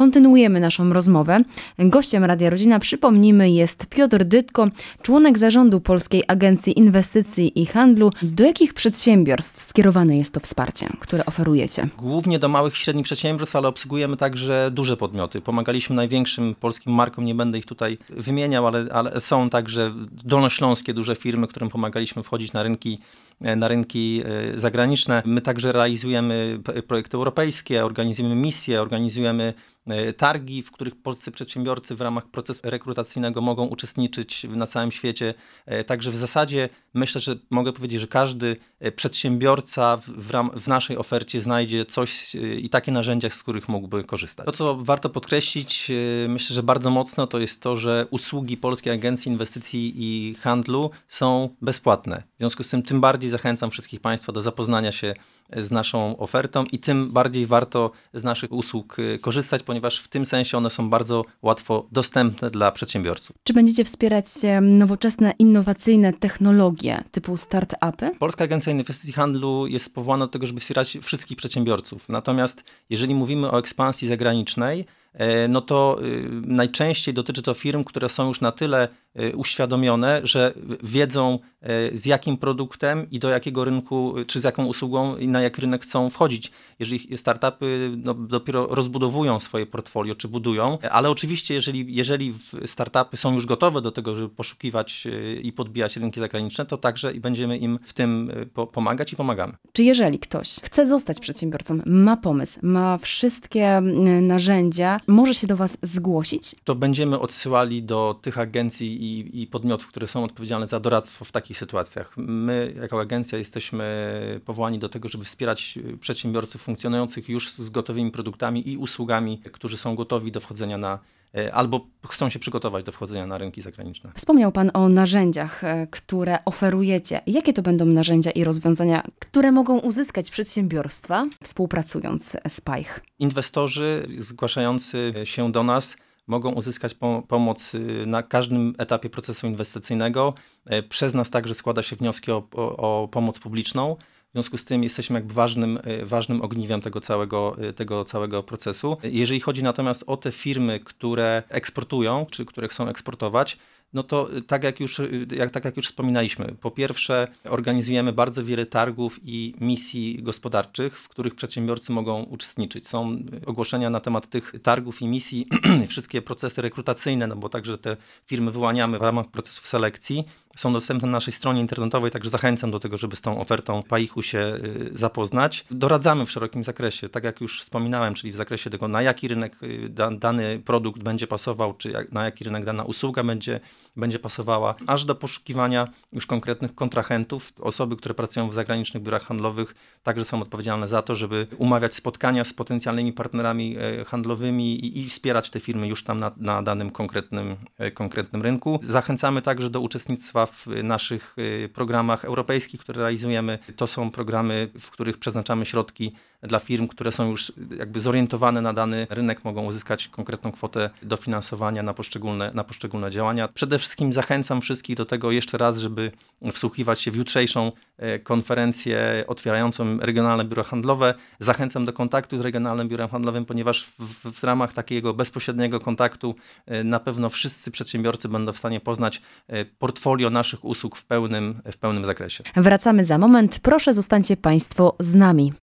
kontynuujemy naszą rozmowę. Gościem Radia Rodzina, przypomnijmy, jest Piotr Dytko, członek zarządu Polskiej Agencji Inwestycji i Handlu. Do jakich przedsiębiorstw skierowane jest to wsparcie, które oferujecie? Głównie do małych i średnich przedsiębiorstw, ale obsługujemy także duże podmioty. Pomagaliśmy największym polskim markom, nie będę ich tutaj wymieniał, ale są także dolnośląskie duże firmy, którym pomagaliśmy wchodzić na rynki zagraniczne. My także realizujemy projekty europejskie, organizujemy misje, organizujemy targi, w których polscy przedsiębiorcy w ramach procesu rekrutacyjnego mogą uczestniczyć na całym świecie. Także w zasadzie myślę, że mogę powiedzieć, że każdy przedsiębiorca w naszej ofercie znajdzie coś i takie narzędzia, z których mógłby korzystać. To, co warto podkreślić, myślę, że bardzo mocno, to jest to, że usługi Polskiej Agencji Inwestycji i Handlu są bezpłatne. W związku z tym bardziej zachęcam wszystkich Państwa do zapoznania się z naszą ofertą i tym bardziej warto z naszych usług korzystać, ponieważ w tym sensie one są bardzo łatwo dostępne dla przedsiębiorców. Czy będziecie wspierać nowoczesne, innowacyjne technologie typu start-upy? Polska Agencja Inwestycji i Handlu jest powołana do tego, żeby wspierać wszystkich przedsiębiorców. Natomiast jeżeli mówimy o ekspansji zagranicznej, no to najczęściej dotyczy to firm, które są już na tyle uświadomione, że wiedzą, z jakim produktem i do jakiego rynku, czy z jaką usługą i na jaki rynek chcą wchodzić. Jeżeli startupy dopiero rozbudowują swoje portfolio, czy budują, ale oczywiście jeżeli startupy są już gotowe do tego, żeby poszukiwać i podbijać rynki zagraniczne, to także i będziemy im w tym pomagać i pomagamy. Czy jeżeli ktoś chce zostać przedsiębiorcą, ma pomysł, ma wszystkie narzędzia, może się do Was zgłosić? To będziemy odsyłali do tych agencji i podmiotów, które są odpowiedzialne za doradztwo w takich sytuacjach. My jako agencja jesteśmy powołani do tego, żeby wspierać przedsiębiorców funkcjonujących już z gotowymi produktami i usługami, którzy są gotowi do wchodzenia albo chcą się przygotować do wchodzenia na rynki zagraniczne. Wspomniał Pan o narzędziach, które oferujecie. Jakie to będą narzędzia i rozwiązania, które mogą uzyskać przedsiębiorstwa, współpracując z PAIH? Inwestorzy zgłaszający się do nas mogą uzyskać pomoc na każdym etapie procesu inwestycyjnego. Przez nas także składa się wnioski o pomoc publiczną. W związku z tym jesteśmy jakby ważnym ogniwem tego całego procesu. Jeżeli chodzi natomiast o te firmy, które eksportują, czy które chcą eksportować, no to tak jak już wspominaliśmy, po pierwsze organizujemy bardzo wiele targów i misji gospodarczych, w których przedsiębiorcy mogą uczestniczyć. Są ogłoszenia na temat tych targów i misji, wszystkie procesy rekrutacyjne, no bo także te firmy wyłaniamy w ramach procesów selekcji. Są dostępne na naszej stronie internetowej, także zachęcam do tego, żeby z tą ofertą PAIH-u się zapoznać. Doradzamy w szerokim zakresie, tak jak już wspominałem, czyli w zakresie tego, na jaki rynek dany produkt będzie pasował, czy na jaki rynek dana usługa będzie pasowała, aż do poszukiwania już konkretnych kontrahentów. Osoby, które pracują w zagranicznych biurach handlowych, także są odpowiedzialne za to, żeby umawiać spotkania z potencjalnymi partnerami handlowymi i wspierać te firmy już tam na danym konkretnym rynku. Zachęcamy także do uczestnictwa w naszych programach europejskich, które realizujemy. To są programy, w których przeznaczamy środki dla firm, które są już jakby zorientowane na dany rynek, mogą uzyskać konkretną kwotę dofinansowania na poszczególne działania. Przede wszystkim zachęcam wszystkich do tego jeszcze raz, żeby wsłuchiwać się w jutrzejszą konferencję otwierającą Regionalne Biuro Handlowe. Zachęcam do kontaktu z Regionalnym Biurem Handlowym, ponieważ w ramach takiego bezpośredniego kontaktu na pewno wszyscy przedsiębiorcy będą w stanie poznać portfolio naszych usług w pełnym zakresie. Wracamy za moment. Proszę, zostańcie Państwo z nami.